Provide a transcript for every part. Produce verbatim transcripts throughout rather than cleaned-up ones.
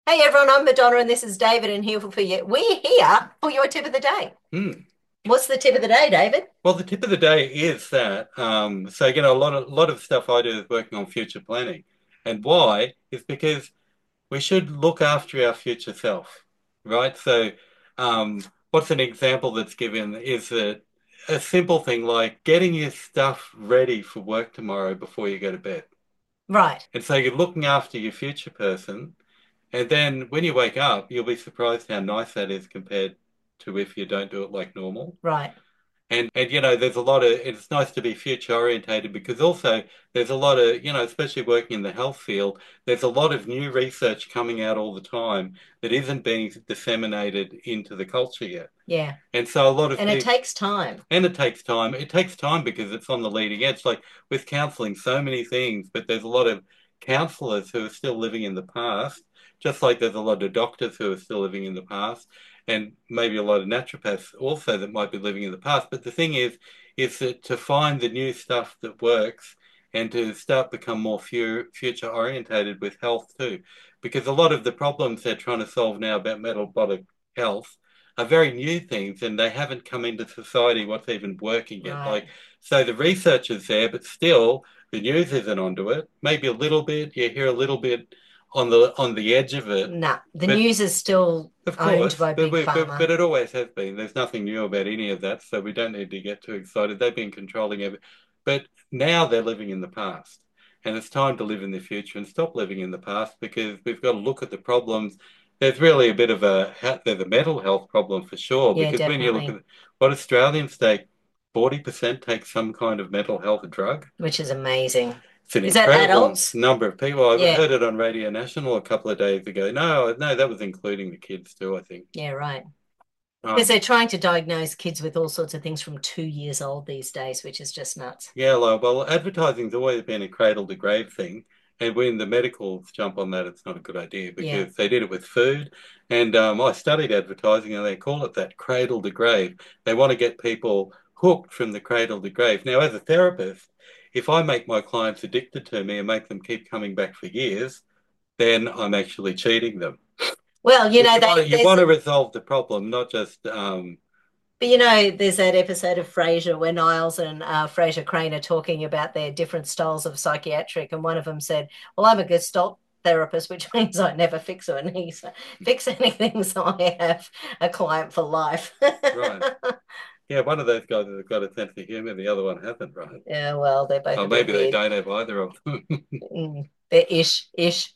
Hey everyone, I'm Madonna and this is David and here for you. We're here for your tip of the day. Hmm. What's the tip of the day, David? Well, the tip of the day is that. Um, so, you know, a lot of a lot of stuff I do is working on future planning, and why is because we should look after our future self, right? So, um, what's an example that's given is that a simple thing like getting your stuff ready for work tomorrow before you go to bed, Right, and so you're looking after your future person, and then when you wake up, you'll be surprised how nice that is compared to if you don't do it like normal. right. And and you know, there's a lot of it's nice to be future orientated because also there's a lot of, you know, especially working in the health field, there's a lot of new research coming out all the time that isn't being disseminated into the culture yet. Yeah. And so a lot of And it people, takes time. and it takes time. It takes time because it's on the leading edge. Like with counseling, so many things, but there's a lot of counselors who are still living in the past, just like there's a lot of doctors who are still living in the past, and maybe a lot of naturopaths also that might be living in the past. But the thing is, is that to find the new stuff that works and to start become more fu future orientated with health too, because a lot of the problems they're trying to solve now about metabolic health are very new things and they haven't come into society what's even working yet. Right. Like, so the research is there, but still the news isn't onto it. Maybe a little bit, you hear a little bit on the on the edge of it. Nah, the But news is still of owned course, by but, Big we, but but Pharma. it always has been. There's nothing new about any of that, so we don't need to get too excited. They've been controlling everything. But now they're living in the past. And it's time to live in the future and stop living in the past because we've got to look at the problems. There's really a bit of a there's a mental health problem for sure Yeah, because when you look definitely. at what Australians take, forty percent take some kind of mental health drug. Which is amazing. It's an Is that incredible adults? number of people. I Yeah. heard it on Radio National a couple of days ago. No, no, that was including the kids too, I think. Yeah, right. Because Um, they're trying to diagnose kids with all sorts of things from two years old these days, which is just nuts. yeah, like, well, advertising's always been a cradle to grave thing. And when the medicals jump on that, it's not a good idea Yeah. because they did it with food. And um, I studied advertising and they call it that cradle to grave. They want to get people hooked from the cradle to grave. Now, as a therapist, if I make my clients addicted to me and make them keep coming back for years, then I'm actually cheating them. Well, you If know, you they, want to, you there's want to resolve the problem, not just um, But you know, there's that episode of Frasier where Niles and uh, Frasier Crane are talking about their different styles of psychiatric, and one of them said, "Well, I'm a Gestalt therapist, which means I never fix her, and he's fix anything, so I have a client for life." right. Yeah, one of those guys has got a sense of humor, the other one hasn't, right? Yeah, well, they're both Or a bit maybe they weird. don't have either of them. Mm, they're ish, ish.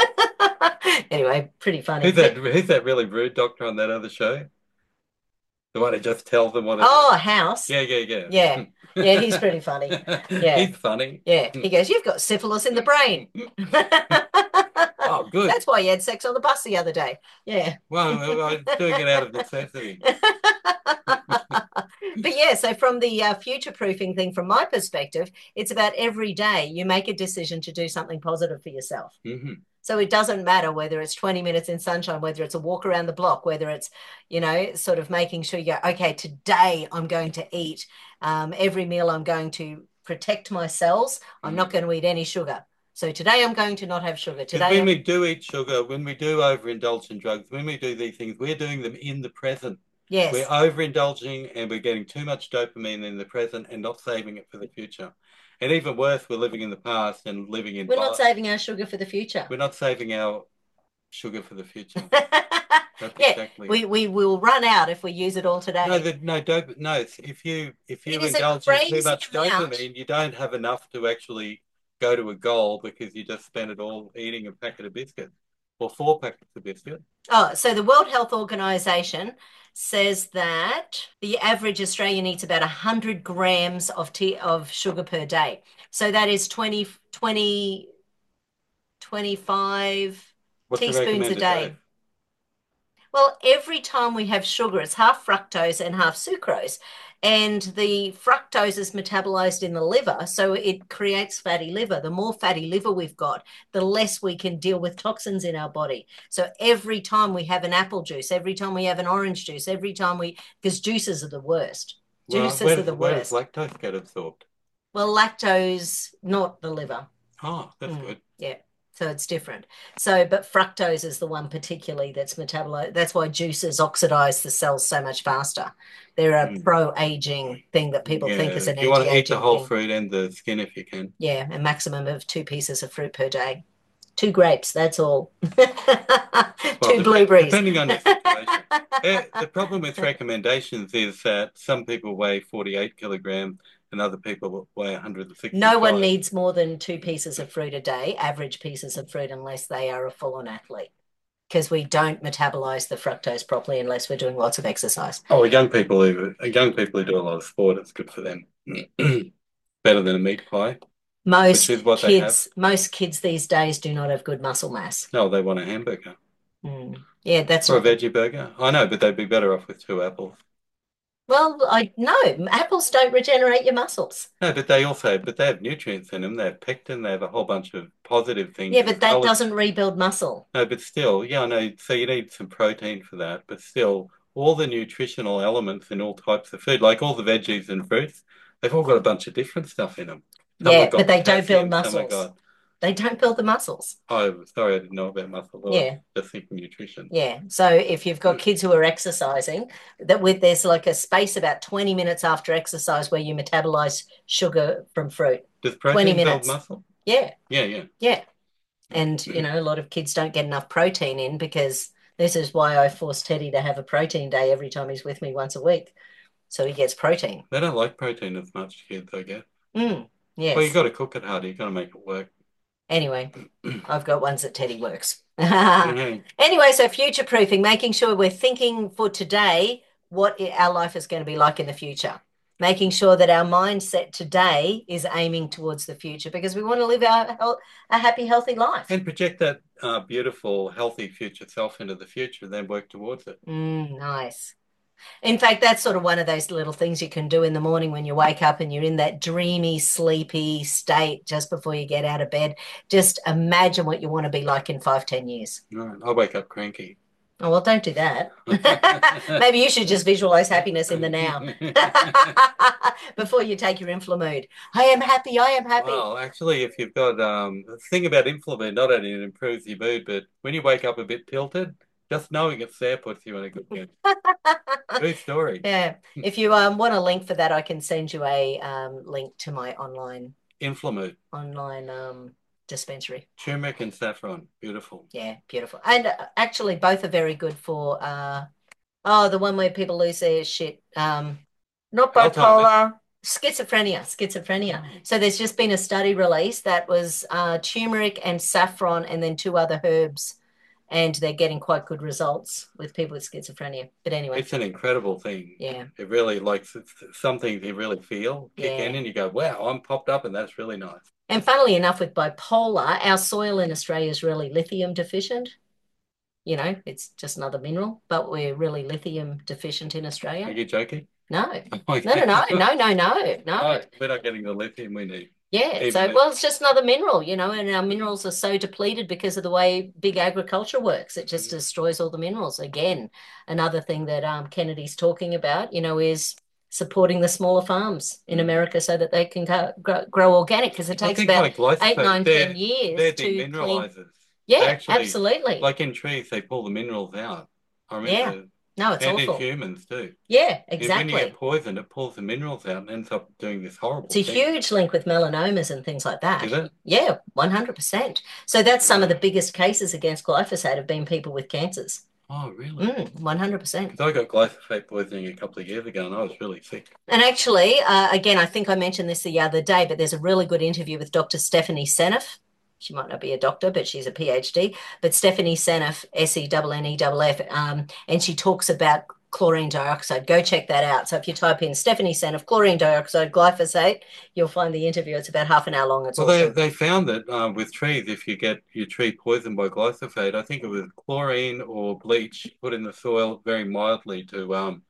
Anyway, pretty funny. Who's that? But Who's that really rude doctor on that other show? The one who just tells them what it is. oh, House. Yeah, yeah, Yeah, yeah, he's pretty funny. yeah. Yeah, He's funny. yeah. He goes, "You've got syphilis in the brain." Oh, good. That's why you had sex on the bus the other day. Yeah. Well, I was doing it out of necessity. But yeah, so from the uh, future proofing thing, from my perspective, it's about every day you make a decision to do something positive for yourself. Hmm. So it doesn't matter whether it's twenty minutes in sunshine, whether it's a walk around the block, whether it's, you know, sort of making sure you go, okay, today I'm going to eat. Um, every meal I'm going to protect my cells. I'm not Mm. going to eat any sugar. So today I'm going to not have sugar. Because Today when I'm we do eat sugar, when we do overindulge in drugs, when we do these things, we're doing them in the present. We're yes. overindulging and we're getting too much dopamine in the present and not saving it for the future. And even worse, we're living in the past and living in, We're not saving our sugar for the future. we're not saving our sugar for the future. That's Yeah, exactly we it. we will run out if we use it all No, today. the, no, dop no. It's, if you if It you is a indulge in too crazy much amount. dopamine, you don't have enough to actually go to a goal because you just spend it all eating a packet of biscuits or four packets of biscuits. Oh, so the World Health Organization says that the average Australian eats about one hundred grams of tea of sugar per day. So that is twenty twenty twenty five What's the teaspoons a recommended dose? day. Well, every time we have sugar, it's half fructose and half sucrose. And the fructose is metabolized in the liver, so it creates fatty liver. The more fatty liver we've got, the less we can deal with toxins in our body. So every time we have an apple juice, every time we have an orange juice, every time we, because juices are the worst. Well, Juices where are does the where does worst. lactose get absorbed? Well, lactose, not the liver. Oh, that's Mm, good. yeah. So it's different. So, but fructose is the one particularly that's metabolized. That's why juices oxidize the cells so much faster. They're a Mm. pro-aging thing that people think is Yeah. an You want to eat the anti-aging whole thing. fruit and the skin if you can. Yeah, a maximum of two pieces of fruit per day. Two grapes, that's all. Well, Two dep blueberries. depending on your situation. Eh, the problem with recommendations is that some people weigh forty-eight kilograms and other people weigh No one one hundred sixty-five. needs more than two pieces of fruit a day, average pieces of fruit, unless they are a full-on athlete, because we don't metabolize the fructose properly unless we're doing lots of exercise. Oh, young people who young people who do a lot of sport, it's good for them. Better than a meat pie, which is Most what they have. kids, most kids these days do not have good muscle mass. No, they want a hamburger Mm. Yeah, that's or a not. veggie burger. I know, but they'd be better off with two apples. Well, I no, apples don't regenerate your muscles. No, but they also, but they have nutrients in them. They have pectin. They have a whole bunch of positive things Yeah, in but that color. doesn't rebuild muscle. No, but still, yeah, I know. So you need some protein for that, but still, all the nutritional elements in all types of food, like all the veggies and fruits, they've all got a bunch of different stuff in them. Some have Yeah, but got they don't build potassium, some have muscles. got. They don't build the muscles. Oh, sorry, I didn't know about muscle. I was Yeah. just thinking nutrition. Yeah. So if you've got kids who are exercising, that with there's like a space about twenty minutes after exercise where you metabolize sugar from fruit. Does twenty protein build minutes. muscle? Yeah. Yeah, yeah. Yeah. And, you know, a lot of kids don't get enough protein in because this is why I force Teddy to have a protein day every time he's with me once a week. So he gets protein. They don't like protein as much, kids, I guess. Mm, Well, you yes. got to cook it harder. You got to make it work. Anyway, I've got ones that Teddy works. Mhm. Anyway, so future proofing, making sure we're thinking for today what our life is going to be like in the future. Making sure that our mindset today is aiming towards the future because we want to live our, a happy, healthy life. And project that uh, beautiful, healthy future self into the future, then work towards it. Mm, nice. In fact, that's sort of one of those little things you can do in the morning when you wake up and you're in that dreamy, sleepy state just before you get out of bed. Just imagine what you want to be like in five, ten years. Right. I wake up cranky. Oh, well, don't do that. Maybe you should just visualize happiness in the now before you take your Inflamood. I am happy. I am happy. Well, actually, if you've got um, the thing about Inflamood, not only it improves your mood, but when you wake up a bit tilted, just knowing it's there puts you in a good mood. True story. Yeah. If you um, want a link for that, I can send you a um, link to my online Inflamood. online um, dispensary. Turmeric and saffron. Beautiful. Yeah, beautiful. And uh, actually, both are very good for uh, oh, the one where people lose their shit. Um, not bipolar, schizophrenia, schizophrenia. So there's just been a study released that was uh, turmeric and saffron, and then two other herbs, and they're getting quite good results with people with schizophrenia. But anyway, It's an incredible thing. yeah, It really like something you really feel kick Yeah. in, and you go, "Wow, I'm popped up," and that's really nice. and funnily enough, with bipolar, our soil in Australia is really lithium deficient. You know, it's just another mineral, but we're really lithium deficient in Are Australia. you joking? No, Oh my no, no, no, God. no, no, no, no. Oh, we're not getting the lithium we need. Yeah, Even so if- well, it's just another mineral, you know, and our minerals are so depleted because of the way big agriculture works. It just Mhm. destroys all the minerals. Again, another thing that um, Kennedy's talking about, you know, is supporting the smaller farms in Mhm. America so that they can go, grow, grow organic because it I takes think about like glyphosate, eight, nine, they're, ten years they're to clean. demineralizers. Yeah, Actually, absolutely. like in trees, they pull the minerals out. I Yeah. remember, No, it's and in awful. humans too. Yeah, And when you exactly. get poisoned, it pulls the minerals out and ends up doing this horrible It's a thing. huge link with melanomas and things like that. Is it? Yeah, one hundred percent. So that's some of the biggest cases against glyphosate have been people with cancers. Oh, really? Mm, one hundred percent. Because I got glyphosate poisoning a couple of years ago and I was really sick. And actually, uh, again, I think I mentioned this the other day, but there's a really good interview with Doctor Stephanie Seneff. She might not be a doctor, but she's a PhD. But Stephanie Seneff, S E N N E F F, um, and she talks about chlorine dioxide. Go check that out. So if you type in Stephanie Seneff, chlorine dioxide, glyphosate, you'll find the interview. It's about half an hour long. It's Well, awesome. they, they found that uh, with trees, if you get your tree poisoned by glyphosate, I think it was chlorine or bleach put in the soil very mildly to um,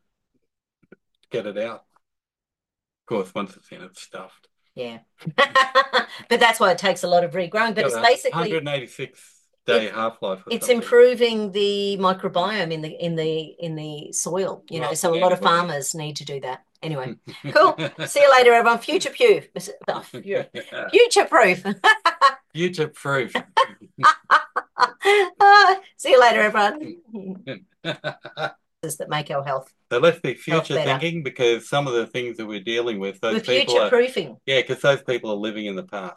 get it out. Of course, once it's in, it's stuffed. Yeah. But that's why it takes a lot of regrowing. But it's basically one hundred eighty-six day it- half-life or it's something. improving the microbiome in the in the in the soil, you know. Well, So a lot of anybody. farmers need to do that. Anyway, cool. See you later, everyone. Future proof. Future proof. Future proof. See you later, everyone. That make our health. So let's be Health future better. thinking, because some of the things that we're dealing with, those We're people future are, proofing. yeah, because those people are living in the past.